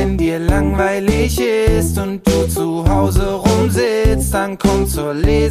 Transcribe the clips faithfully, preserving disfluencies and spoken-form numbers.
wenn dir langweilig ist und du zu Hause rumsitzt, dann komm zur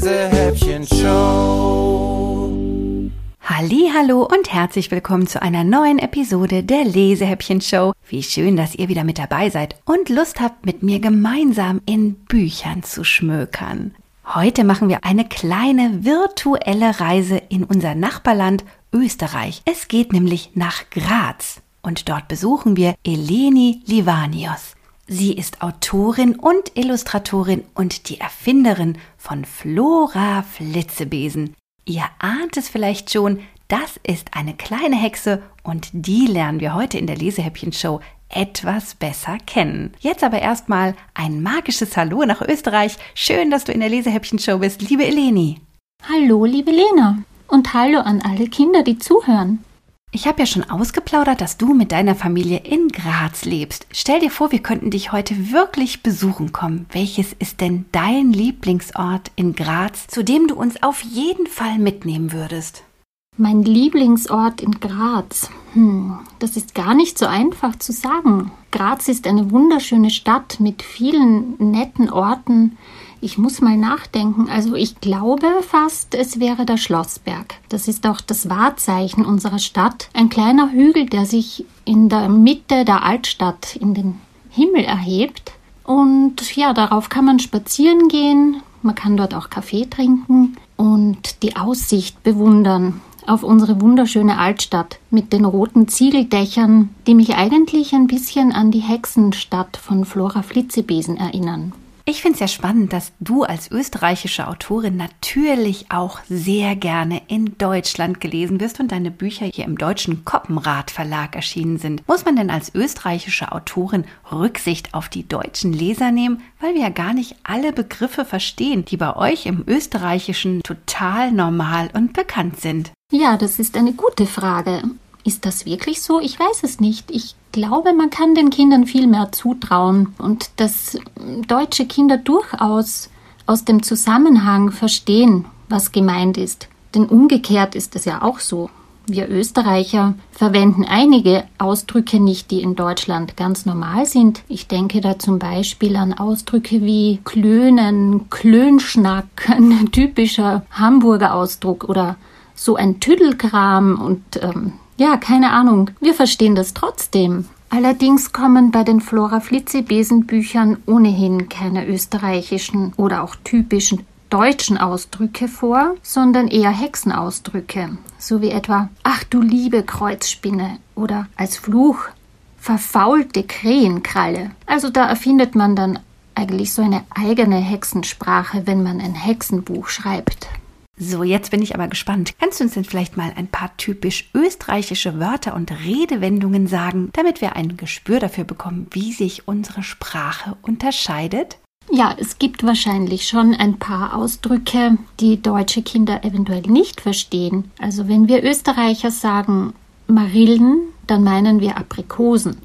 Lesehäppchen-Show. Hallihallo und herzlich willkommen zu einer neuen Episode der Lesehäppchen-Show. Wie schön, dass ihr wieder mit dabei seid und Lust habt, mit mir gemeinsam in Büchern zu schmökern. Heute machen wir eine kleine virtuelle Reise in unser Nachbarland Österreich. Es geht nämlich nach Graz und dort besuchen wir Eleni Livanios. Sie ist Autorin und Illustratorin und die Erfinderin von Flora Flitzebesen. Ihr ahnt es vielleicht schon, das ist eine kleine Hexe und die lernen wir heute in der Lesehäppchen-Show etwas besser kennen. Jetzt aber erstmal ein magisches Hallo nach Österreich. Schön, dass du in der Lesehäppchen-Show bist, liebe Eleni. Hallo, liebe Lena. Und hallo an alle Kinder, die zuhören. Ich habe ja schon ausgeplaudert, dass du mit deiner Familie in Graz lebst. Stell dir vor, wir könnten dich heute wirklich besuchen kommen. Welches ist denn dein Lieblingsort in Graz, zu dem du uns auf jeden Fall mitnehmen würdest? Mein Lieblingsort in Graz. Hm, das ist gar nicht so einfach zu sagen. Graz ist eine wunderschöne Stadt mit vielen netten Orten. Ich muss mal nachdenken. Also ich glaube fast, es wäre der Schlossberg. Das ist auch das Wahrzeichen unserer Stadt. Ein kleiner Hügel, der sich in der Mitte der Altstadt in den Himmel erhebt. Und ja, darauf kann man spazieren gehen. Man kann dort auch Kaffee trinken und die Aussicht bewundern auf unsere wunderschöne Altstadt mit den roten Ziegeldächern, die mich eigentlich ein bisschen an die Hexenstadt von Flora Flitzebesen erinnern. Ich finde es ja spannend, dass du als österreichische Autorin natürlich auch sehr gerne in Deutschland gelesen wirst und deine Bücher hier im Deutschen Koppenrad Verlag erschienen sind. Muss man denn als österreichische Autorin Rücksicht auf die deutschen Leser nehmen, weil wir ja gar nicht alle Begriffe verstehen, die bei euch im Österreichischen total normal und bekannt sind? Ja, das ist eine gute Frage. Ist das wirklich so? Ich weiß es nicht. Ich glaube, man kann den Kindern viel mehr zutrauen und dass deutsche Kinder durchaus aus dem Zusammenhang verstehen, was gemeint ist. Denn umgekehrt ist es ja auch so. Wir Österreicher verwenden einige Ausdrücke nicht, die in Deutschland ganz normal sind. Ich denke da zum Beispiel an Ausdrücke wie Klönen, Klönschnack, ein typischer Hamburger Ausdruck oder so ein Tüdelkram und ähm, ja, keine Ahnung. Wir verstehen das trotzdem. Allerdings kommen bei den Flora Flitzebesen Büchern ohnehin keine österreichischen oder auch typischen deutschen Ausdrücke vor, sondern eher Hexenausdrücke, so wie etwa »Ach du liebe Kreuzspinne« oder als Fluch »verfaulte Krähenkralle«. Also da erfindet man dann eigentlich so eine eigene Hexensprache, wenn man ein Hexenbuch schreibt. So, jetzt bin ich aber gespannt. Kannst du uns denn vielleicht mal ein paar typisch österreichische Wörter und Redewendungen sagen, damit wir ein Gespür dafür bekommen, wie sich unsere Sprache unterscheidet? Ja, es gibt wahrscheinlich schon ein paar Ausdrücke, die deutsche Kinder eventuell nicht verstehen. Also wenn wir Österreicher sagen Marillen, dann meinen wir Aprikosen.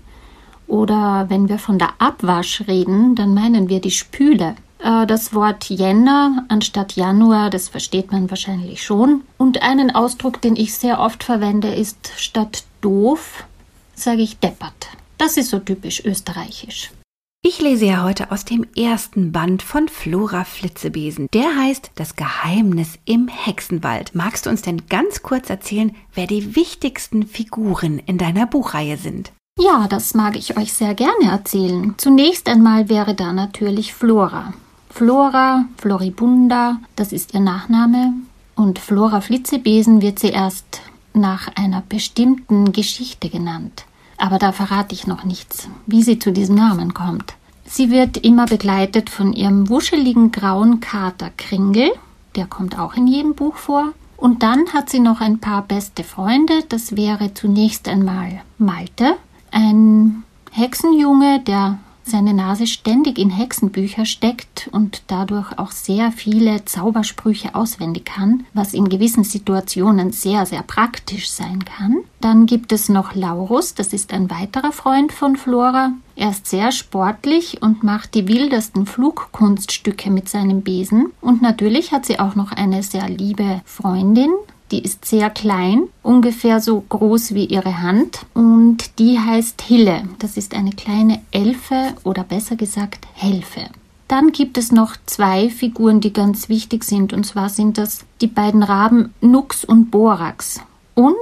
Oder wenn wir von der Abwasch reden, dann meinen wir die Spüle. Das Wort Jänner anstatt Januar, das versteht man wahrscheinlich schon. Und einen Ausdruck, den ich sehr oft verwende, ist statt doof, sage ich deppert. Das ist so typisch österreichisch. Ich lese ja heute aus dem ersten Band von Flora Flitzebesen. Der heißt Das Geheimnis im Hexenwald. Magst du uns denn ganz kurz erzählen, wer die wichtigsten Figuren in deiner Buchreihe sind? Ja, das mag ich euch sehr gerne erzählen. Zunächst einmal wäre da natürlich Flora. Flora Floribunda, das ist ihr Nachname. Und Flora Flitzebesen wird sie erst nach einer bestimmten Geschichte genannt. Aber da verrate ich noch nichts, wie sie zu diesem Namen kommt. Sie wird immer begleitet von ihrem wuscheligen grauen Kater Kringel. Der kommt auch in jedem Buch vor. Und dann hat sie noch ein paar beste Freunde. Das wäre zunächst einmal Malte, ein Hexenjunge, der seine Nase ständig in Hexenbücher steckt und dadurch auch sehr viele Zaubersprüche auswendig kann, was in gewissen Situationen sehr, sehr praktisch sein kann. Dann gibt es noch Laurus, das ist ein weiterer Freund von Flora. Er ist sehr sportlich und macht die wildesten Flugkunststücke mit seinem Besen. Und natürlich hat sie auch noch eine sehr liebe Freundin, Die ist sehr klein, ungefähr so groß wie ihre Hand und die heißt Hille. Das ist eine kleine Elfe oder besser gesagt Helfe. Dann gibt es noch zwei Figuren, die ganz wichtig sind, und zwar sind das die beiden Raben Nux und Borax. Und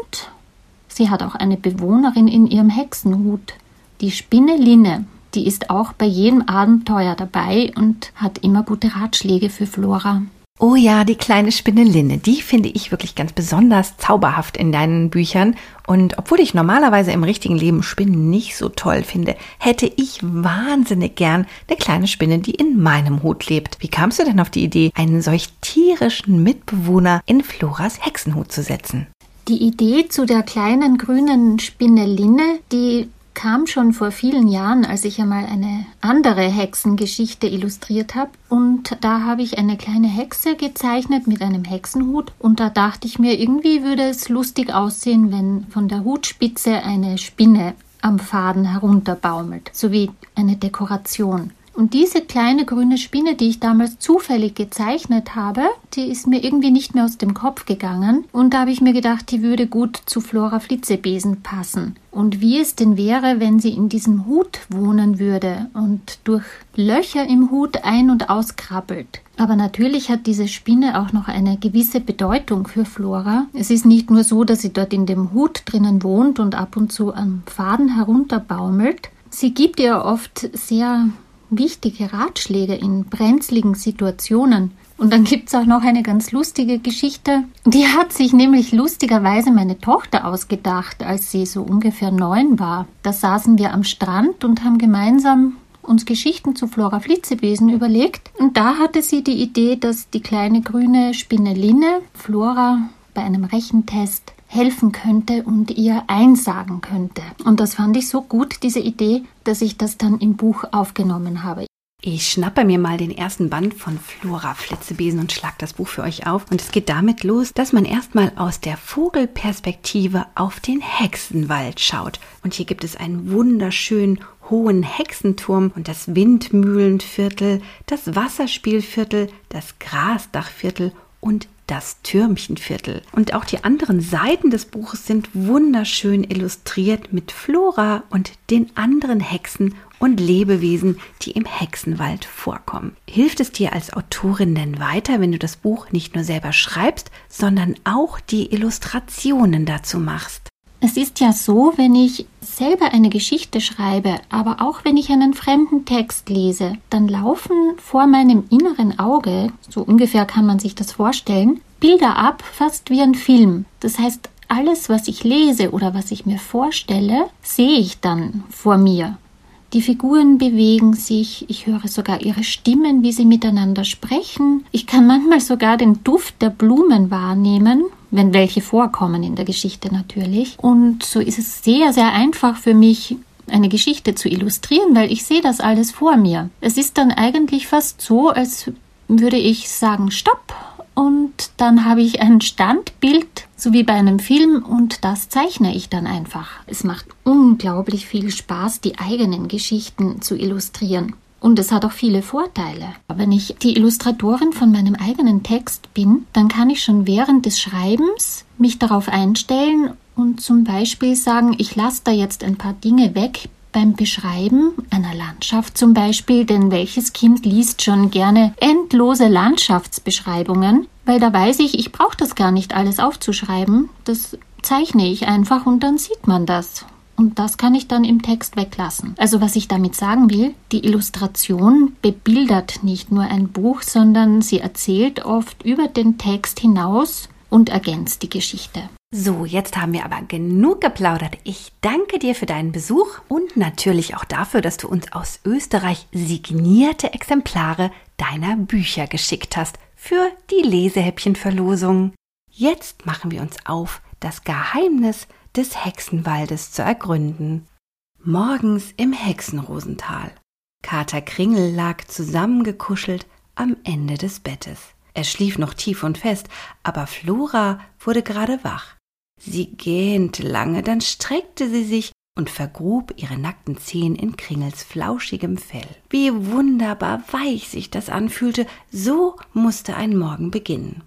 sie hat auch eine Bewohnerin in ihrem Hexenhut, die Spinne Linne. Die ist auch bei jedem Abenteuer dabei und hat immer gute Ratschläge für Flora. Oh ja, die kleine Spinne Linne, die finde ich wirklich ganz besonders zauberhaft in deinen Büchern. Und obwohl ich normalerweise im richtigen Leben Spinnen nicht so toll finde, hätte ich wahnsinnig gern eine kleine Spinne, die in meinem Hut lebt. Wie kamst du denn auf die Idee, einen solch tierischen Mitbewohner in Floras Hexenhut zu setzen? Die Idee zu der kleinen grünen Spinne Linne, die kam schon vor vielen Jahren, als ich einmal eine andere Hexengeschichte illustriert habe. Und da habe ich eine kleine Hexe gezeichnet mit einem Hexenhut. Und da dachte ich mir, irgendwie würde es lustig aussehen, wenn von der Hutspitze eine Spinne am Faden herunterbaumelt, sowie eine Dekoration. Und diese kleine grüne Spinne, die ich damals zufällig gezeichnet habe, die ist mir irgendwie nicht mehr aus dem Kopf gegangen. Und da habe ich mir gedacht, die würde gut zu Flora Flitzebesen passen. Und wie es denn wäre, wenn sie in diesem Hut wohnen würde und durch Löcher im Hut ein- und auskrabbelt. Aber natürlich hat diese Spinne auch noch eine gewisse Bedeutung für Flora. Es ist nicht nur so, dass sie dort in dem Hut drinnen wohnt und ab und zu am Faden herunterbaumelt. Sie gibt ihr oft sehr wichtige Ratschläge in brenzligen Situationen. Und dann gibt's auch noch eine ganz lustige Geschichte. Die hat sich nämlich lustigerweise meine Tochter ausgedacht, als sie so ungefähr neun war. Da saßen wir am Strand und haben gemeinsam uns Geschichten zu Flora Flitzebesen überlegt. Und da hatte sie die Idee, dass die kleine grüne Spinne Linne Flora bei einem Rechentest helfen könnte und ihr einsagen könnte. Und das fand ich so gut, diese Idee, dass ich das dann im Buch aufgenommen habe. Ich schnappe mir mal den ersten Band von Flora Flitzebesen und schlag das Buch für euch auf. Und es geht damit los, dass man erstmal aus der Vogelperspektive auf den Hexenwald schaut. Und hier gibt es einen wunderschönen hohen Hexenturm und das Windmühlenviertel, das Wasserspielviertel, das Grasdachviertel und das Türmchenviertel. Und auch die anderen Seiten des Buches sind wunderschön illustriert mit Flora und den anderen Hexen und Lebewesen, die im Hexenwald vorkommen. Hilft es dir als Autorin denn weiter, wenn du das Buch nicht nur selber schreibst, sondern auch die Illustrationen dazu machst? Es ist ja so, wenn ich selber eine Geschichte schreibe, aber auch wenn ich einen fremden Text lese, dann laufen vor meinem inneren Auge, so ungefähr kann man sich das vorstellen, Bilder ab, fast wie ein Film. Das heißt, alles, was ich lese oder was ich mir vorstelle, sehe ich dann vor mir. Die Figuren bewegen sich, ich höre sogar ihre Stimmen, wie sie miteinander sprechen. Ich kann manchmal sogar den Duft der Blumen wahrnehmen, wenn welche vorkommen in der Geschichte natürlich. Und so ist es sehr, sehr einfach für mich, eine Geschichte zu illustrieren, weil ich sehe das alles vor mir. Es ist dann eigentlich fast so, als würde ich sagen, stopp. Und dann habe ich ein Standbild, so wie bei einem Film, und das zeichne ich dann einfach. Es macht unglaublich viel Spaß, die eigenen Geschichten zu illustrieren. Und es hat auch viele Vorteile. Wenn ich die Illustratorin von meinem eigenen Text bin, dann kann ich schon während des Schreibens mich darauf einstellen und zum Beispiel sagen, ich lasse da jetzt ein paar Dinge weg, beim Beschreiben einer Landschaft zum Beispiel, denn welches Kind liest schon gerne endlose Landschaftsbeschreibungen? Weil da weiß ich, ich brauche das gar nicht alles aufzuschreiben, das zeichne ich einfach und dann sieht man das. Und das kann ich dann im Text weglassen. Also was ich damit sagen will, die Illustration bebildert nicht nur ein Buch, sondern sie erzählt oft über den Text hinaus und ergänzt die Geschichte. So, jetzt haben wir aber genug geplaudert. Ich danke dir für deinen Besuch und natürlich auch dafür, dass du uns aus Österreich signierte Exemplare deiner Bücher geschickt hast für die Lesehäppchenverlosung. Jetzt machen wir uns auf, das Geheimnis des Hexenwaldes zu ergründen. Morgens im Hexenrosental. Kater Kringel lag zusammengekuschelt am Ende des Bettes. Er schlief noch tief und fest, aber Flora wurde gerade wach. Sie gähnte lange, dann streckte sie sich und vergrub ihre nackten Zehen in Kringels flauschigem Fell. Wie wunderbar weich sich das anfühlte, so musste ein Morgen beginnen.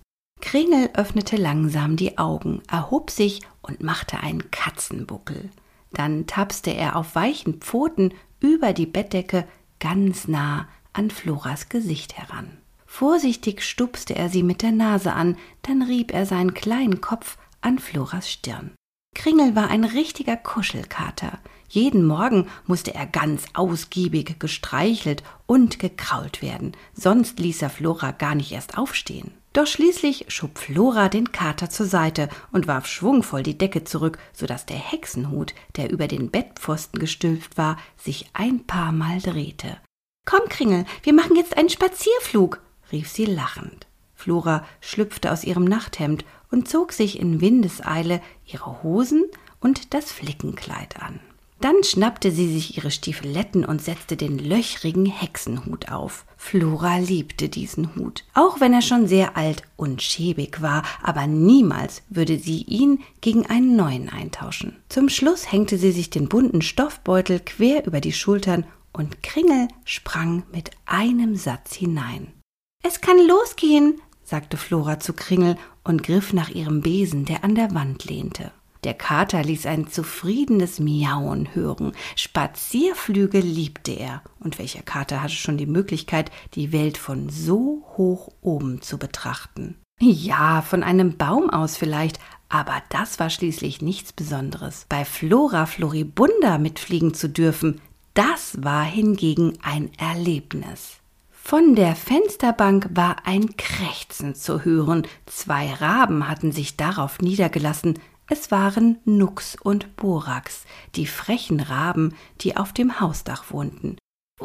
Kringel öffnete langsam die Augen, erhob sich und machte einen Katzenbuckel. Dann tapste er auf weichen Pfoten über die Bettdecke ganz nah an Floras Gesicht heran. Vorsichtig stupste er sie mit der Nase an, dann rieb er seinen kleinen Kopf an Floras Stirn. Kringel war ein richtiger Kuschelkater. Jeden Morgen musste er ganz ausgiebig gestreichelt und gekrault werden, sonst ließ er Flora gar nicht erst aufstehen. Doch schließlich schob Flora den Kater zur Seite und warf schwungvoll die Decke zurück, sodass der Hexenhut, der über den Bettpfosten gestülpt war, sich ein paar Mal drehte. »Komm, Kringel, wir machen jetzt einen Spazierflug«, rief sie lachend. Flora schlüpfte aus ihrem Nachthemd und zog sich in Windeseile ihre Hosen und das Flickenkleid an. Dann schnappte sie sich ihre Stiefeletten und setzte den löchrigen Hexenhut auf. Flora liebte diesen Hut, auch wenn er schon sehr alt und schäbig war, aber niemals würde sie ihn gegen einen neuen eintauschen. Zum Schluss hängte sie sich den bunten Stoffbeutel quer über die Schultern und Kringel sprang mit einem Satz hinein. »Es kann losgehen«, sagte Flora zu Kringel und griff nach ihrem Besen, der an der Wand lehnte. Der Kater ließ ein zufriedenes Miauen hören. Spazierflüge liebte er. Und welcher Kater hatte schon die Möglichkeit, die Welt von so hoch oben zu betrachten? Ja, von einem Baum aus vielleicht, aber das war schließlich nichts Besonderes. Bei Flora Floribunda mitfliegen zu dürfen, das war hingegen ein Erlebnis. Von der Fensterbank war ein Krächzen zu hören. Zwei Raben hatten sich darauf niedergelassen. Es waren Nux und Borax, die frechen Raben, die auf dem Hausdach wohnten.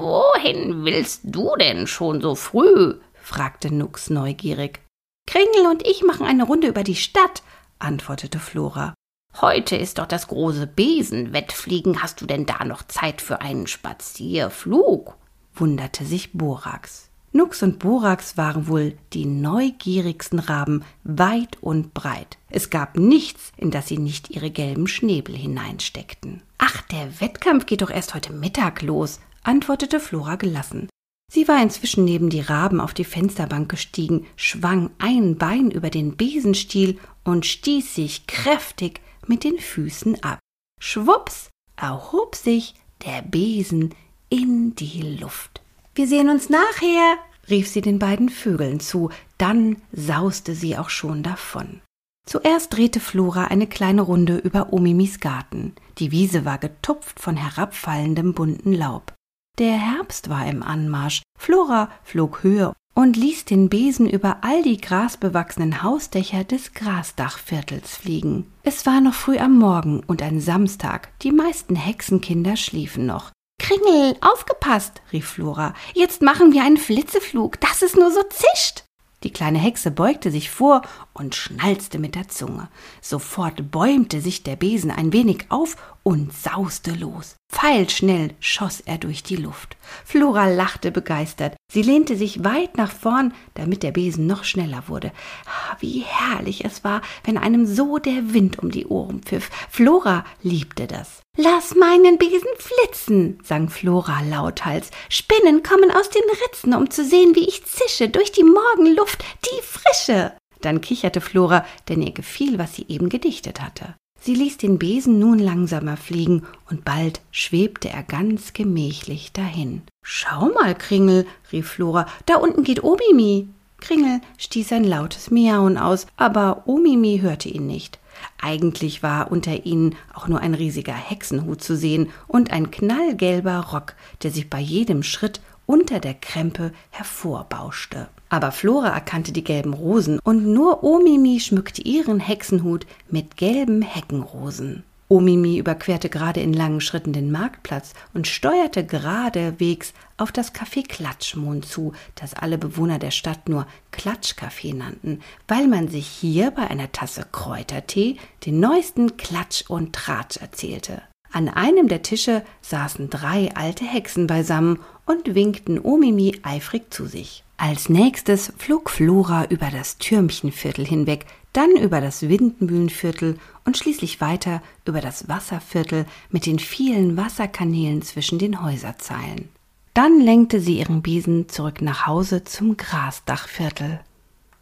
»Wohin willst du denn schon so früh?« fragte Nux neugierig. »Kringel und ich machen eine Runde über die Stadt«, antwortete Flora. »Heute ist doch das große Besenwettfliegen. Hast du denn da noch Zeit für einen Spazierflug?« wunderte sich Borax. Nux und Borax waren wohl die neugierigsten Raben weit und breit. Es gab nichts, in das sie nicht ihre gelben Schnäbel hineinsteckten. »Ach, der Wettkampf geht doch erst heute Mittag los«, antwortete Flora gelassen. Sie war inzwischen neben die Raben auf die Fensterbank gestiegen, schwang ein Bein über den Besenstiel und stieß sich kräftig mit den Füßen ab. Schwupps erhob sich der Besen in die Luft. »Wir sehen uns nachher«, rief sie den beiden Vögeln zu, dann sauste sie auch schon davon. Zuerst drehte Flora eine kleine Runde über Omimis Garten. Die Wiese war getupft von herabfallendem bunten Laub. Der Herbst war im Anmarsch. Flora flog höher und ließ den Besen über all die grasbewachsenen Hausdächer des Grasdachviertels fliegen. Es war noch früh am Morgen und ein Samstag. Die meisten Hexenkinder schliefen noch. »Kringel, aufgepasst«, rief Flora. »Jetzt machen wir einen Flitzeflug, dass es nur so zischt.« Die kleine Hexe beugte sich vor und schnalzte mit der Zunge. Sofort bäumte sich der Besen ein wenig auf und sauste los. Pfeilschnell schoss er durch die Luft. Flora lachte begeistert. Sie lehnte sich weit nach vorn, damit der Besen noch schneller wurde. Wie herrlich es war, wenn einem so der Wind um die Ohren pfiff. Flora liebte das. »Lass meinen Besen flitzen«, sang Flora lauthals. »Spinnen kommen aus den Ritzen, um zu sehen, wie ich zische durch die Morgenluft, die Frische.« Dann kicherte Flora, denn ihr gefiel, was sie eben gedichtet hatte. Sie ließ den Besen nun langsamer fliegen, und bald schwebte er ganz gemächlich dahin. »Schau mal, Kringel«, rief Flora, »da unten geht Omimi.« Kringel stieß ein lautes Miauen aus, aber Omimi hörte ihn nicht. Eigentlich war unter ihnen auch nur ein riesiger Hexenhut zu sehen und ein knallgelber Rock, der sich bei jedem Schritt unter der Krempe hervorbauschte. Aber Flora erkannte die gelben Rosen und nur Omimi schmückte ihren Hexenhut mit gelben Heckenrosen. Omimi überquerte gerade in langen Schritten den Marktplatz und steuerte geradewegs auf das Café Klatschmohn zu, das alle Bewohner der Stadt nur Klatschcafé nannten, weil man sich hier bei einer Tasse Kräutertee den neuesten Klatsch und Tratsch erzählte. An einem der Tische saßen drei alte Hexen beisammen und winkten Omimi eifrig zu sich. Als nächstes flog Flora über das Türmchenviertel hinweg, dann über das Windmühlenviertel und schließlich weiter über das Wasserviertel mit den vielen Wasserkanälen zwischen den Häuserzeilen. Dann lenkte sie ihren Besen zurück nach Hause zum Grasdachviertel.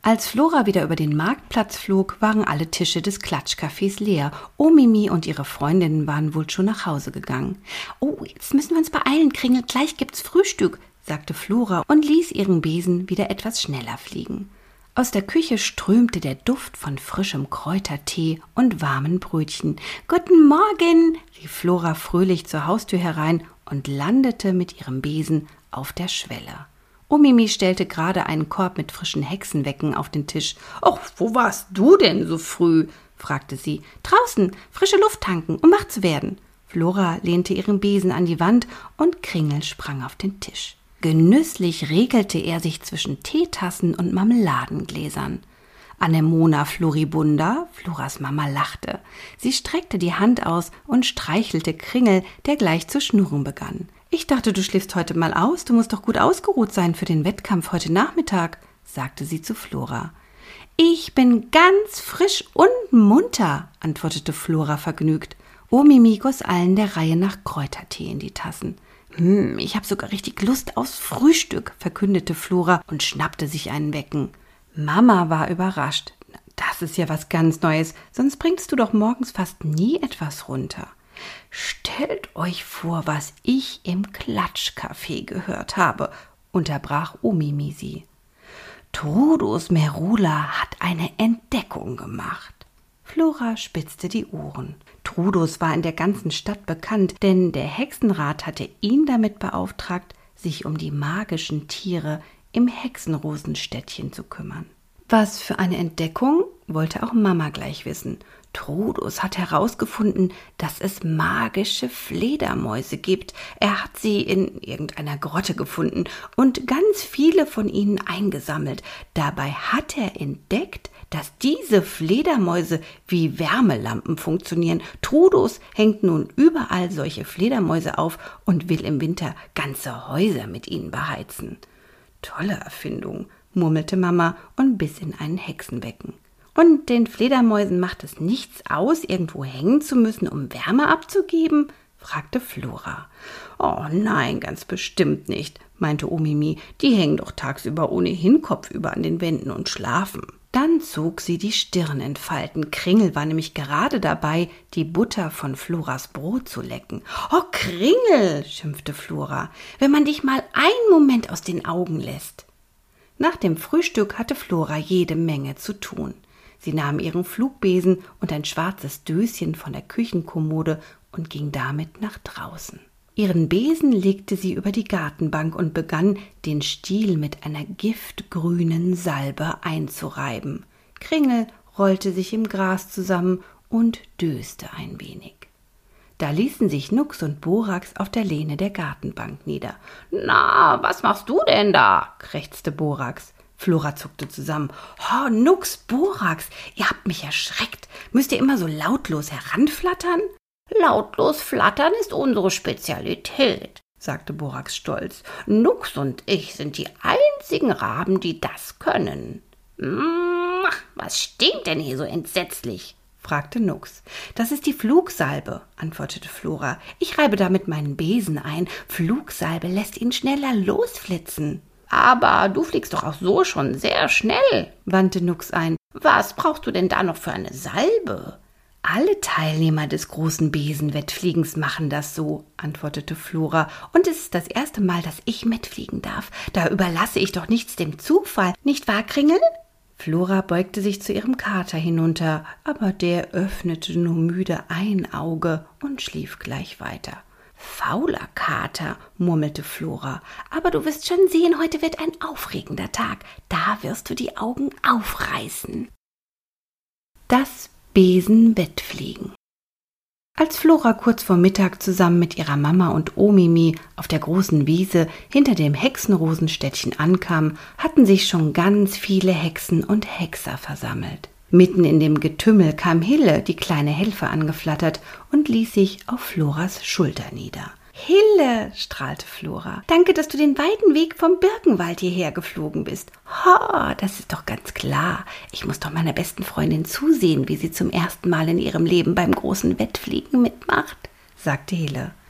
Als Flora wieder über den Marktplatz flog, waren alle Tische des Klatschcafés leer. Omimi und ihre Freundinnen waren wohl schon nach Hause gegangen. »Oh, jetzt müssen wir uns beeilen, Kringel, gleich gibt's Frühstück«, sagte Flora und ließ ihren Besen wieder etwas schneller fliegen. Aus der Küche strömte der Duft von frischem Kräutertee und warmen Brötchen. »Guten Morgen«, rief Flora fröhlich zur Haustür herein und landete mit ihrem Besen auf der Schwelle. Omimi stellte gerade einen Korb mit frischen Hexenwecken auf den Tisch. »Och, wo warst du denn so früh?« fragte sie. »Draußen, frische Luft tanken, um wach zu werden.« Flora lehnte ihren Besen an die Wand und Kringel sprang auf den Tisch. Genüsslich regelte er sich zwischen Teetassen und Marmeladengläsern. Anemona floribunda, Floras Mama, lachte. Sie streckte die Hand aus und streichelte Kringel, der gleich zu schnurren begann. »Ich dachte, du schläfst heute mal aus, du musst doch gut ausgeruht sein für den Wettkampf heute Nachmittag«, sagte sie zu Flora. »Ich bin ganz frisch und munter«, antwortete Flora vergnügt. Omimi goss allen der Reihe nach Kräutertee in die Tassen. »Hm, ich habe sogar richtig Lust aufs Frühstück«, verkündete Flora und schnappte sich einen Wecken. Mama war überrascht. »Das ist ja was ganz Neues, sonst bringst du doch morgens fast nie etwas runter.« »Stellt euch vor, was ich im Klatschcafé gehört habe«, unterbrach Omimi sie. »Trudus Merula hat eine Entdeckung gemacht.« Flora spitzte die Ohren. Trudus war in der ganzen Stadt bekannt, denn der Hexenrat hatte ihn damit beauftragt, sich um die magischen Tiere im Hexenrosenstädtchen zu kümmern. Was für eine Entdeckung, wollte auch Mama gleich wissen. Trudus hat herausgefunden, dass es magische Fledermäuse gibt. Er hat sie in irgendeiner Grotte gefunden und ganz viele von ihnen eingesammelt. Dabei hat er entdeckt, dass diese Fledermäuse wie Wärmelampen funktionieren. Trudus hängt nun überall solche Fledermäuse auf und will im Winter ganze Häuser mit ihnen beheizen. Tolle Erfindung, murmelte Mama und biss in einen Hexenwecken. Und den Fledermäusen macht es nichts aus, irgendwo hängen zu müssen, um Wärme abzugeben? Fragte Flora. Oh nein, ganz bestimmt nicht, meinte Omimi. Die hängen doch tagsüber ohnehin kopfüber an den Wänden und schlafen. Dann zog sie die Stirn in Falten. Kringel war nämlich gerade dabei, die Butter von Floras Brot zu lecken. »Oh, Kringel«, schimpfte Flora, »wenn man dich mal einen Moment aus den Augen lässt.« Nach dem Frühstück hatte Flora jede Menge zu tun. Sie nahm ihren Flugbesen und ein schwarzes Döschen von der Küchenkommode und ging damit nach draußen. Ihren Besen legte sie über die Gartenbank und begann, den Stiel mit einer giftgrünen Salbe einzureiben. Kringel rollte sich im Gras zusammen und döste ein wenig. Da ließen sich Nux und Borax auf der Lehne der Gartenbank nieder. »Na, was machst du denn da?« krächzte Borax. Flora zuckte zusammen. »Oh, Nux, Borax, ihr habt mich erschreckt. Müsst ihr immer so lautlos heranflattern?« »Lautlos flattern ist unsere Spezialität«, sagte Borax stolz. »Nux und ich sind die einzigen Raben, die das können.« »Mm, was stinkt denn hier so entsetzlich?« fragte Nux. »Das ist die Flugsalbe«, antwortete Flora. »Ich reibe damit meinen Besen ein. Flugsalbe lässt ihn schneller losflitzen.« »Aber du fliegst doch auch so schon sehr schnell«, wandte Nux ein. »Was brauchst du denn da noch für eine Salbe?« »Alle Teilnehmer des großen Besenwettfliegens machen das so«, antwortete Flora. »Und es ist das erste Mal, dass ich mitfliegen darf. Da überlasse ich doch nichts dem Zufall, nicht wahr, Kringel?« Flora beugte sich zu ihrem Kater hinunter, aber der öffnete nur müde ein Auge und schlief gleich weiter. »Fauler Kater«, murmelte Flora, »aber du wirst schon sehen, heute wird ein aufregender Tag. Da wirst du die Augen aufreißen.« Das Besenwettfliegen. Als Flora kurz vor Mittag zusammen mit ihrer Mama und Omimi auf der großen Wiese hinter dem Hexenrosenstädtchen ankam, hatten sich schon ganz viele Hexen und Hexer versammelt. Mitten in dem Getümmel kam Hille, die kleine Helfer, angeflattert und ließ sich auf Floras Schulter nieder. »Hille«, strahlte Flora, »danke, dass du den weiten Weg vom Birkenwald hierher geflogen bist.« »Ha, das ist doch ganz klar. Ich muss doch meiner besten Freundin zusehen, wie sie zum ersten Mal in ihrem Leben beim großen Wettfliegen mitmacht«, sagte Hille.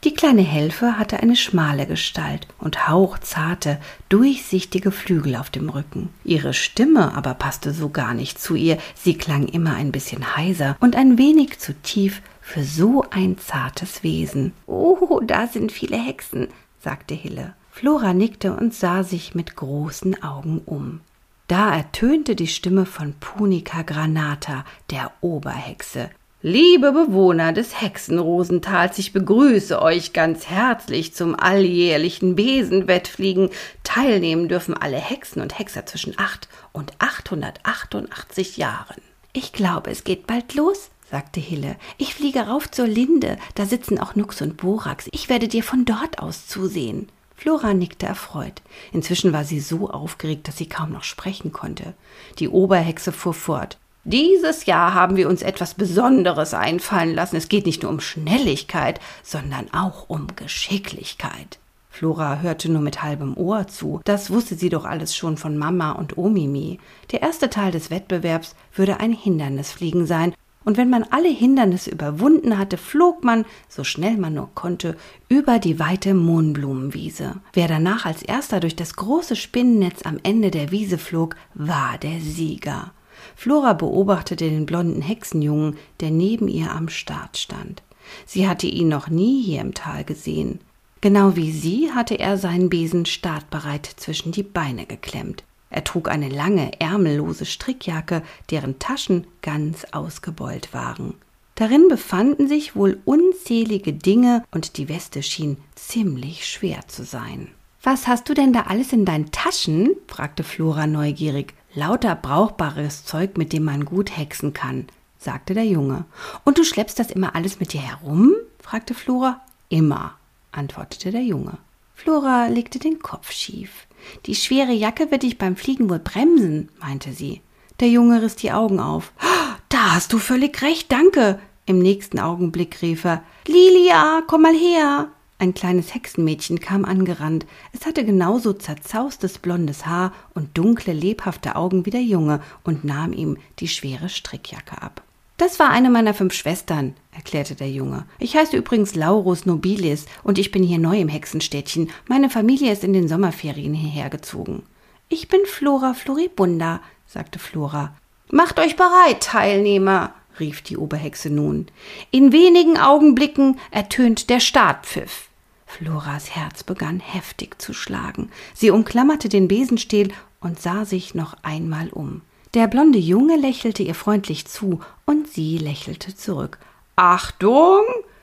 Die kleine Helfe hatte eine schmale Gestalt und hauchzarte, durchsichtige Flügel auf dem Rücken. Ihre Stimme aber passte so gar nicht zu ihr. Sie klang immer ein bisschen heiser und ein wenig zu tief für so ein zartes Wesen. »Oh, da sind viele Hexen«, sagte Hille. Flora nickte und sah sich mit großen Augen um. Da ertönte die Stimme von Punica Granata, der Oberhexe. »Liebe Bewohner des Hexenrosentals, ich begrüße euch ganz herzlich zum alljährlichen Besenwettfliegen. Teilnehmen dürfen alle Hexen und Hexer zwischen acht und achthundertachtundachtzig Jahren.« »Ich glaube, es geht bald los«, sagte Hille. »Ich fliege rauf zur Linde, da sitzen auch Nux und Borax. Ich werde dir von dort aus zusehen.« Flora nickte erfreut. Inzwischen war sie so aufgeregt, dass sie kaum noch sprechen konnte. Die Oberhexe fuhr fort. »Dieses Jahr haben wir uns etwas Besonderes einfallen lassen. Es geht nicht nur um Schnelligkeit, sondern auch um Geschicklichkeit.« Flora hörte nur mit halbem Ohr zu. Das wusste sie doch alles schon von Mama und Omimi. Der erste Teil des Wettbewerbs würde ein Hindernisfliegen sein. Und wenn man alle Hindernisse überwunden hatte, flog man, so schnell man nur konnte, über die weite Mohnblumenwiese. Wer danach als erster durch das große Spinnennetz am Ende der Wiese flog, war der Sieger. Flora beobachtete den blonden Hexenjungen, der neben ihr am Start stand. Sie hatte ihn noch nie hier im Tal gesehen. Genau wie sie hatte er seinen Besen startbereit zwischen die Beine geklemmt. Er trug eine lange, ärmellose Strickjacke, deren Taschen ganz ausgebeult waren. Darin befanden sich wohl unzählige Dinge und die Weste schien ziemlich schwer zu sein. »Was hast du denn da alles in deinen Taschen?« fragte Flora neugierig. »Lauter brauchbares Zeug, mit dem man gut hexen kann«, sagte der Junge. »Und du schleppst das immer alles mit dir herum?« fragte Flora. »Immer«, antwortete der Junge. Flora legte den Kopf schief. »Die schwere Jacke wird dich beim Fliegen wohl bremsen«, meinte sie. Der Junge riss die Augen auf. »Da hast du völlig recht, danke!« Im nächsten Augenblick rief er. »Lilia, komm mal her!« Ein kleines Hexenmädchen kam angerannt. Es hatte genauso zerzaustes blondes Haar und dunkle, lebhafte Augen wie der Junge und nahm ihm die schwere Strickjacke ab. »Das war eine meiner fünf Schwestern«, erklärte der Junge. »Ich heiße übrigens Laurus Nobilis und ich bin hier neu im Hexenstädtchen. Meine Familie ist in den Sommerferien hierher gezogen.« »Ich bin Flora Floribunda«, sagte Flora. »Macht euch bereit, Teilnehmer«, rief die Oberhexe nun. »In wenigen Augenblicken ertönt der Startpfiff.« Floras Herz begann heftig zu schlagen. Sie umklammerte den Besenstiel und sah sich noch einmal um. Der blonde Junge lächelte ihr freundlich zu und sie lächelte zurück. »Achtung!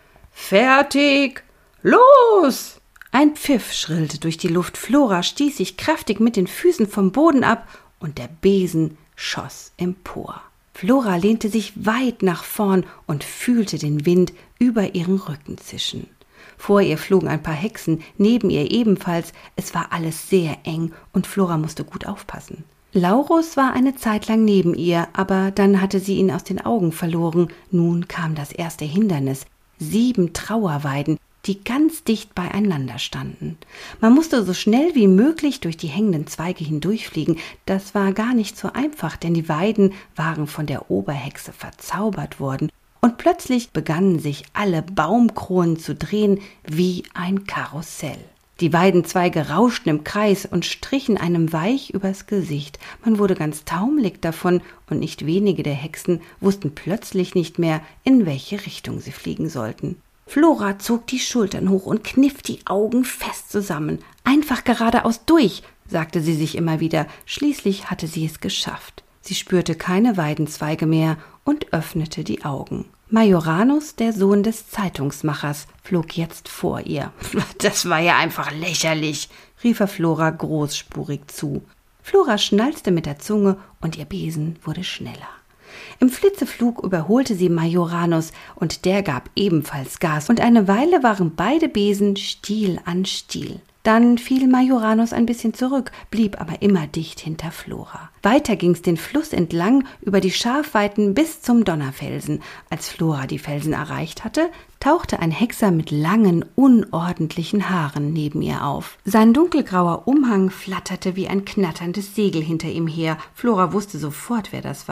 Fertig! Los!« Ein Pfiff schrillte durch die Luft. Flora stieß sich kräftig mit den Füßen vom Boden ab und der Besen schoss empor. Flora lehnte sich weit nach vorn und fühlte den Wind über ihren Rücken zischen. Vor ihr flogen ein paar Hexen, neben ihr ebenfalls. Es war alles sehr eng und Flora musste gut aufpassen. Laurus war eine Zeit lang neben ihr, aber dann hatte sie ihn aus den Augen verloren. Nun kam das erste Hindernis. Sieben Trauerweiden, die ganz dicht beieinander standen. Man musste so schnell wie möglich durch die hängenden Zweige hindurchfliegen. Das war gar nicht so einfach, denn die Weiden waren von der Oberhexe verzaubert worden. Und plötzlich begannen sich alle Baumkronen zu drehen wie ein Karussell. Die Weidenzweige rauschten im Kreis und strichen einem weich übers Gesicht. Man wurde ganz taumelig davon und nicht wenige der Hexen wussten plötzlich nicht mehr, in welche Richtung sie fliegen sollten. Flora zog die Schultern hoch und kniff die Augen fest zusammen. »Einfach geradeaus durch«, sagte sie sich immer wieder. Schließlich hatte sie es geschafft. Sie spürte keine Weidenzweige mehr und öffnete die Augen. Majoranus, der Sohn des Zeitungsmachers, flog jetzt vor ihr. »Das war ja einfach lächerlich«, rief er Flora großspurig zu. Flora schnalzte mit der Zunge und ihr Besen wurde schneller. Im Flitzeflug überholte sie Majoranus und der gab ebenfalls Gas und eine Weile waren beide Besen Stiel an Stiel. Dann fiel Majoranus ein bisschen zurück, blieb aber immer dicht hinter Flora. Weiter ging's den Fluss entlang über die Schafweiten bis zum Donnerfelsen. Als Flora die Felsen erreicht hatte, tauchte ein Hexer mit langen, unordentlichen Haaren neben ihr auf. Sein dunkelgrauer Umhang flatterte wie ein knatterndes Segel hinter ihm her. Flora wusste sofort, wer das war.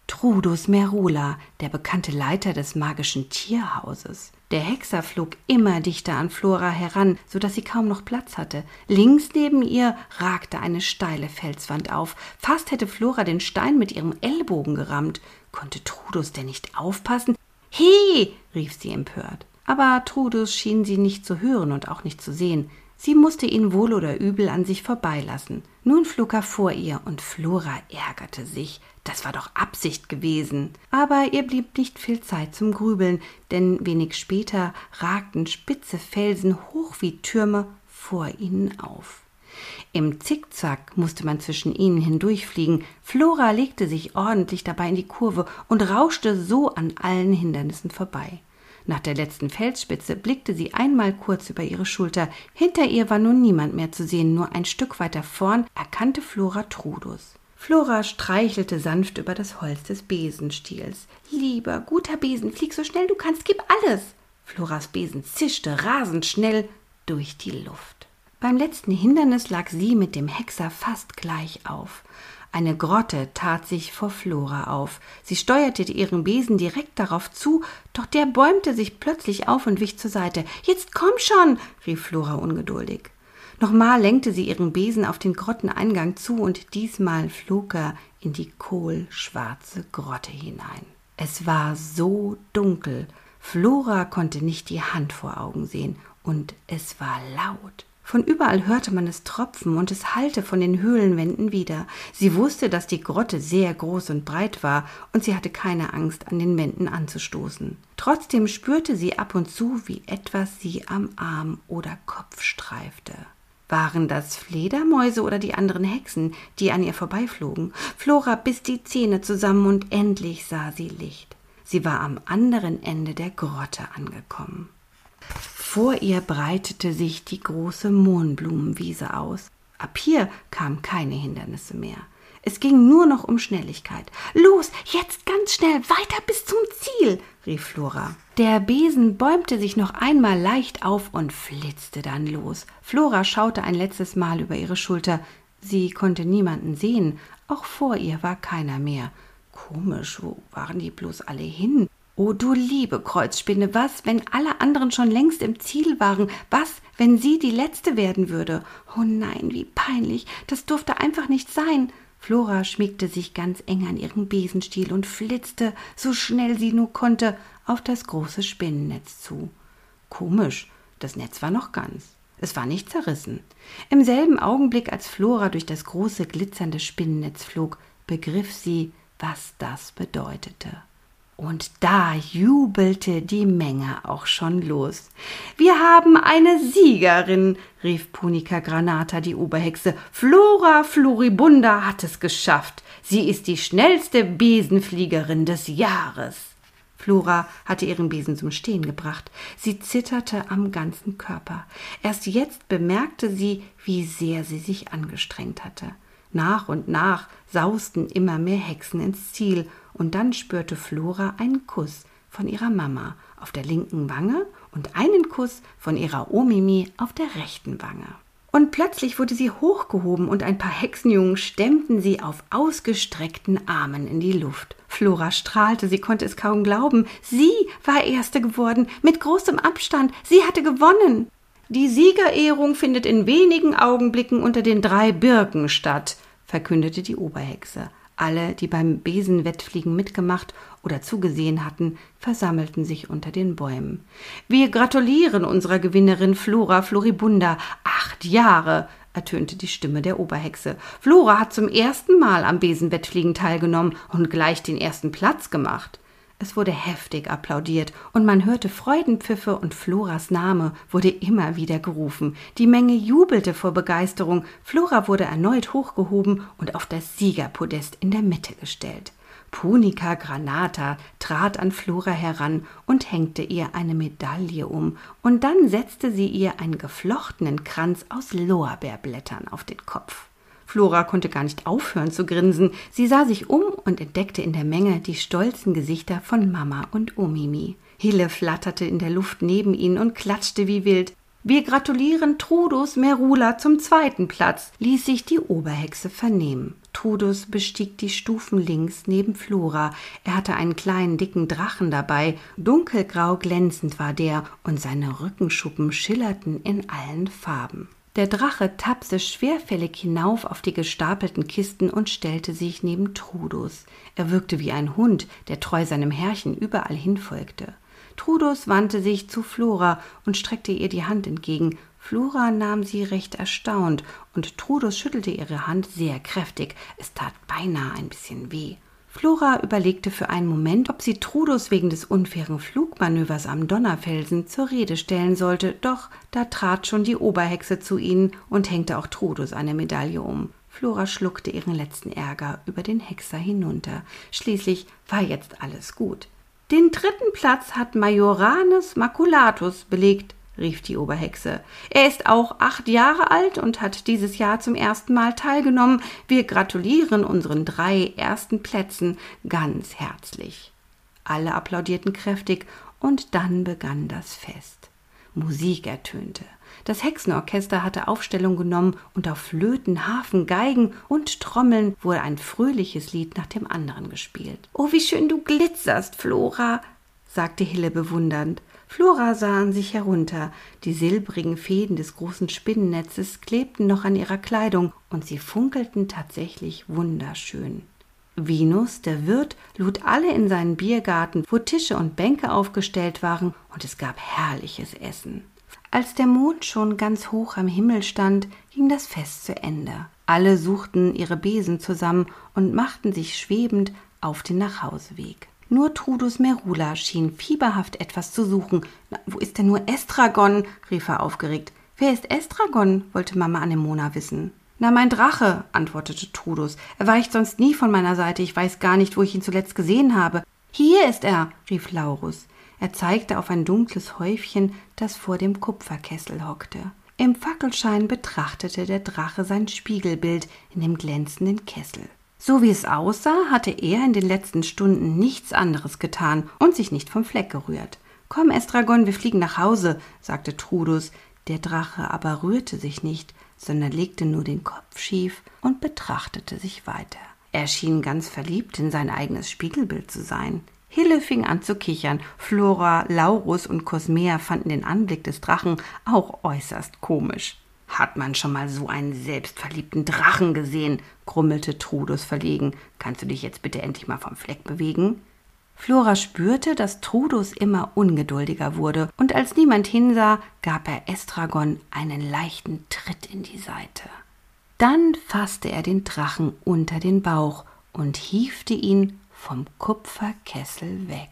Trudus Merula, der bekannte Leiter des magischen Tierhauses. Der Hexer flog immer dichter an Flora heran, so dass sie kaum noch Platz hatte. Links neben ihr ragte eine steile Felswand auf. Fast hätte Flora den Stein mit ihrem Ellbogen gerammt. Konnte Trudus denn nicht aufpassen? »He!« rief sie empört. Aber Trudus schien sie nicht zu hören und auch nicht zu sehen. Sie musste ihn wohl oder übel an sich vorbeilassen. Nun flog er vor ihr und Flora ärgerte sich. Das war doch Absicht gewesen. Aber ihr blieb nicht viel Zeit zum Grübeln, denn wenig später ragten spitze Felsen hoch wie Türme vor ihnen auf. Im Zickzack musste man zwischen ihnen hindurchfliegen. Flora legte sich ordentlich dabei in die Kurve und rauschte so an allen Hindernissen vorbei. Nach der letzten Felsspitze blickte sie einmal kurz über ihre Schulter. Hinter ihr war nun niemand mehr zu sehen, nur ein Stück weiter vorn erkannte Flora Trudus. Flora streichelte sanft über das Holz des Besenstiels. »Lieber, guter Besen, flieg so schnell du kannst, gib alles!« Floras Besen zischte rasend schnell durch die Luft. Beim letzten Hindernis lag sie mit dem Hexer fast gleich auf. Eine Grotte tat sich vor Flora auf. Sie steuerte ihren Besen direkt darauf zu, doch der bäumte sich plötzlich auf und wich zur Seite. »Jetzt komm schon«, rief Flora ungeduldig. Nochmal lenkte sie ihren Besen auf den Grotteneingang zu und diesmal flog er in die kohlschwarze Grotte hinein. Es war so dunkel, Flora konnte nicht die Hand vor Augen sehen und es war laut. Von überall hörte man es tropfen und es hallte von den Höhlenwänden wider. Sie wusste, dass die Grotte sehr groß und breit war und sie hatte keine Angst, an den Wänden anzustoßen. Trotzdem spürte sie ab und zu, wie etwas sie am Arm oder Kopf streifte. Waren das Fledermäuse oder die anderen Hexen, die an ihr vorbeiflogen? Flora biss die Zähne zusammen und endlich sah sie Licht. Sie war am anderen Ende der Grotte angekommen. Vor ihr breitete sich die große Mohnblumenwiese aus. Ab hier kamen keine Hindernisse mehr. Es ging nur noch um Schnelligkeit. »Los, jetzt ganz schnell, weiter bis zum Ziel«, rief Flora. Der Besen bäumte sich noch einmal leicht auf und flitzte dann los. Flora schaute ein letztes Mal über ihre Schulter. Sie konnte niemanden sehen, auch vor ihr war keiner mehr. Komisch, wo waren die bloß alle hin? Oh, du liebe Kreuzspinne, was, wenn alle anderen schon längst im Ziel waren? Was, wenn sie die Letzte werden würde? Oh nein, wie peinlich, das durfte einfach nicht sein. Flora schmiegte sich ganz eng an ihren Besenstiel und flitzte, so schnell sie nur konnte, auf das große Spinnennetz zu. Komisch, das Netz war noch ganz. Es war nicht zerrissen. Im selben Augenblick, als Flora durch das große, glitzernde Spinnennetz flog, begriff sie, was das bedeutete. Und da jubelte die Menge auch schon los. »Wir haben eine Siegerin«, rief Punica Granata, die Oberhexe. »Flora Floribunda hat es geschafft. Sie ist die schnellste Besenfliegerin des Jahres.« Flora hatte ihren Besen zum Stehen gebracht. Sie zitterte am ganzen Körper. Erst jetzt bemerkte sie, wie sehr sie sich angestrengt hatte. Nach und nach sausten immer mehr Hexen ins Ziel, und dann spürte Flora einen Kuss von ihrer Mama auf der linken Wange und einen Kuss von ihrer Omimi auf der rechten Wange. Und plötzlich wurde sie hochgehoben und ein paar Hexenjungen stemmten sie auf ausgestreckten Armen in die Luft. Flora strahlte, sie konnte es kaum glauben. Sie war Erste geworden, mit großem Abstand. Sie hatte gewonnen. »Die Siegerehrung findet in wenigen Augenblicken unter den drei Birken statt«, verkündete die Oberhexe. Alle, die beim Besenwettfliegen mitgemacht oder zugesehen hatten, versammelten sich unter den Bäumen. »Wir gratulieren unserer Gewinnerin Flora Floribunda. Acht Jahre«, ertönte die Stimme der Oberhexe. »Flora hat zum ersten Mal am Besenwettfliegen teilgenommen und gleich den ersten Platz gemacht.« Es wurde heftig applaudiert und man hörte Freudenpfiffe und Floras Name wurde immer wieder gerufen. Die Menge jubelte vor Begeisterung. Flora wurde erneut hochgehoben und auf das Siegerpodest in der Mitte gestellt. Punica Granata trat an Flora heran und hängte ihr eine Medaille um und dann setzte sie ihr einen geflochtenen Kranz aus Lorbeerblättern auf den Kopf. Flora konnte gar nicht aufhören zu grinsen. Sie sah sich um und entdeckte in der Menge die stolzen Gesichter von Mama und Omimi. Hille flatterte in der Luft neben ihnen und klatschte wie wild. »Wir gratulieren Trudus Merula zum zweiten Platz«, ließ sich die Oberhexe vernehmen. Trudus bestieg die Stufen links neben Flora. Er hatte einen kleinen, dicken Drachen dabei. Dunkelgrau glänzend war der und seine Rückenschuppen schillerten in allen Farben. Der Drache tapste schwerfällig hinauf auf die gestapelten Kisten und stellte sich neben Trudus. Er wirkte wie ein Hund, der treu seinem Herrchen überall hinfolgte. Trudus wandte sich zu Flora und streckte ihr die Hand entgegen. Flora nahm sie recht erstaunt, und Trudus schüttelte ihre Hand sehr kräftig. Es tat beinahe ein bisschen weh. Flora überlegte für einen Moment, ob sie Trudus wegen des unfairen Flugmanövers am Donnerfelsen zur Rede stellen sollte, doch da trat schon die Oberhexe zu ihnen und hängte auch Trudus eine Medaille um. Flora schluckte ihren letzten Ärger über den Hexer hinunter. Schließlich war jetzt alles gut. »Den dritten Platz hat Majoranus Maculatus belegt«, rief die Oberhexe. »Er ist auch acht Jahre alt und hat dieses Jahr zum ersten Mal teilgenommen. Wir gratulieren unseren drei ersten Plätzen ganz herzlich.« Alle applaudierten kräftig, und dann begann das Fest. Musik ertönte. Das Hexenorchester hatte Aufstellung genommen, und auf Flöten, Harfen, Geigen und Trommeln wurde ein fröhliches Lied nach dem anderen gespielt. »Oh, wie schön du glitzerst, Flora«, sagte Hille bewundernd. Flora sah an sich herunter. Die silbrigen Fäden des großen Spinnennetzes klebten noch an ihrer Kleidung, und sie funkelten tatsächlich wunderschön. Venus, der Wirt, lud alle in seinen Biergarten, wo Tische und Bänke aufgestellt waren, und es gab herrliches Essen. Als der Mond schon ganz hoch am Himmel stand, ging das Fest zu Ende. Alle suchten ihre Besen zusammen und machten sich schwebend auf den Nachhauseweg. Nur Trudus Merula schien fieberhaft etwas zu suchen. »Na, wo ist denn nur Estragon?« rief er aufgeregt. »Wer ist Estragon?« wollte Mama Anemona wissen. »Na, mein Drache«, antwortete Trudus. »Er weicht sonst nie von meiner Seite. Ich weiß gar nicht, wo ich ihn zuletzt gesehen habe.« »Hier ist er«, rief Laurus. Er zeigte auf ein dunkles Häufchen, das vor dem Kupferkessel hockte. Im Fackelschein betrachtete der Drache sein Spiegelbild in dem glänzenden Kessel. So wie es aussah, hatte er in den letzten Stunden nichts anderes getan und sich nicht vom Fleck gerührt. »Komm, Estragon, wir fliegen nach Hause«, sagte Trudus. Der Drache aber rührte sich nicht, sondern legte nur den Kopf schief und betrachtete sich weiter. Er schien ganz verliebt in sein eigenes Spiegelbild zu sein. Hille fing an zu kichern. Flora, Laurus und Cosmea fanden den Anblick des Drachen auch äußerst komisch. »Hat man schon mal so einen selbstverliebten Drachen gesehen?« grummelte Trudus verlegen. »Kannst du dich jetzt bitte endlich mal vom Fleck bewegen?« Flora spürte, dass Trudus immer ungeduldiger wurde, und als niemand hinsah, gab er Estragon einen leichten Tritt in die Seite. Dann fasste er den Drachen unter den Bauch und hiefte ihn vom Kupferkessel weg.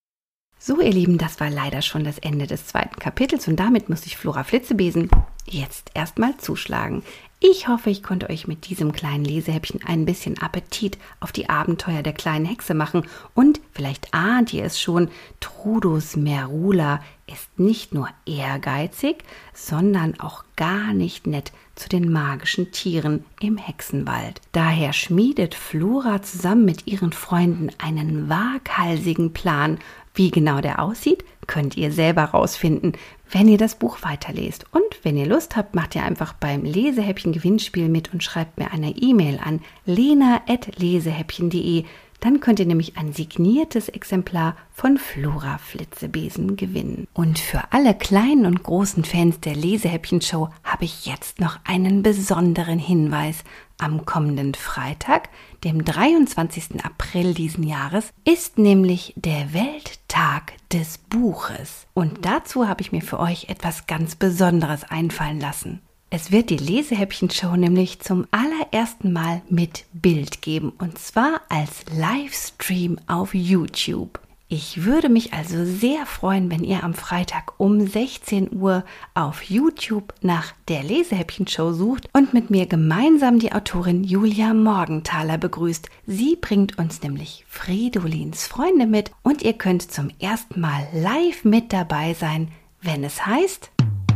So, ihr Lieben, das war leider schon das Ende des zweiten Kapitels, und damit muss ich Flora Flitzebesen jetzt erstmal zuschlagen. Ich hoffe, ich konnte euch mit diesem kleinen Lesehäppchen ein bisschen Appetit auf die Abenteuer der kleinen Hexe machen, und vielleicht ahnt ihr es schon, Trudus Merula ist nicht nur ehrgeizig, sondern auch gar nicht nett zu den magischen Tieren im Hexenwald. Daher schmiedet Flora zusammen mit ihren Freunden einen waghalsigen Plan. Wie genau der aussieht, könnt ihr selber rausfinden, wenn ihr das Buch weiterlest. Und wenn ihr Lust habt, macht ihr einfach beim Lesehäppchen-Gewinnspiel mit und schreibt mir eine E-Mail an lena at lesehäppchen punkt de. Dann könnt ihr nämlich ein signiertes Exemplar von Flora Flitzebesen gewinnen. Und für alle kleinen und großen Fans der Lesehäppchen-Show habe ich jetzt noch einen besonderen Hinweis. Am kommenden Freitag, dem dreiundzwanzigsten April diesen Jahres, ist nämlich der Welttag des Buches. Und dazu habe ich mir für euch etwas ganz Besonderes einfallen lassen. Es wird die Lesehäppchen-Show nämlich zum allerersten Mal mit Bild geben, und zwar als Livestream auf YouTube. Ich würde mich also sehr freuen, wenn ihr am Freitag um sechzehn Uhr auf YouTube nach der Lesehäppchen-Show sucht und mit mir gemeinsam die Autorin Julia Morgenthaler begrüßt. Sie bringt uns nämlich Fridolins Freunde mit, und ihr könnt zum ersten Mal live mit dabei sein, wenn es heißt: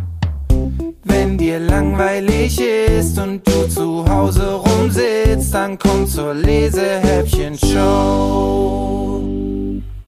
Wenn dir langweilig ist und du zu Hause rumsitzt, dann komm zur Lesehäppchen-Show.